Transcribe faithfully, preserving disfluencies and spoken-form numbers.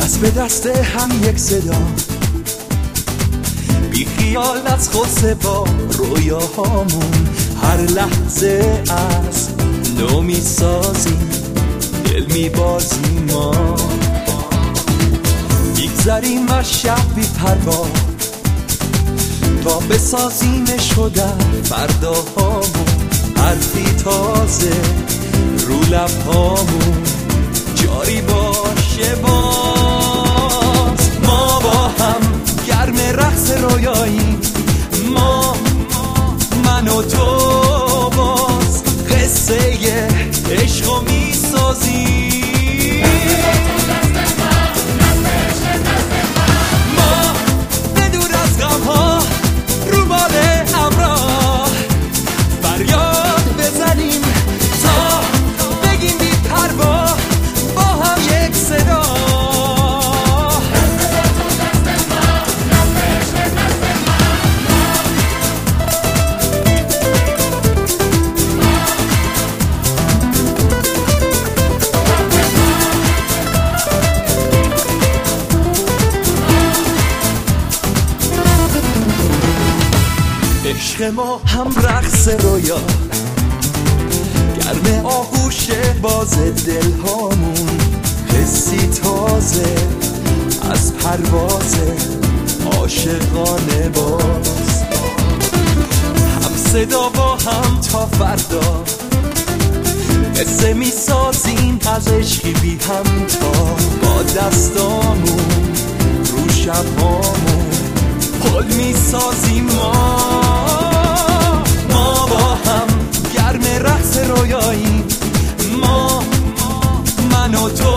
دست به دست هم یک صدا، بی خیال از خود با رویاهامون هر لحظه از نو می سازیم، دل می بازیم ما، میگذریم از شب بی پروا تا بسازیمش و در فرداهامون حرفی تازه رو لبهامون جاری باشه. باز ما با هم گرم رقص رویاییم، ما من و تو باز قصه عشقو میسازیم. ما بدور از غمها رو بال همراه فریاد بزنیم تا بگیم بی پروا با هم یک صدا. عشق ما هم رقص رویا، گرم آغوش باز دلهامون حسی تازه از پرواز عاشقانه باز، هم صدا با هم تا فردا قصه می سازیم از عشقی بی هم تا با دستامون رو شبهامون پل می سازیم. ما ما با هم گرم رقص رویاییم، ما من و تو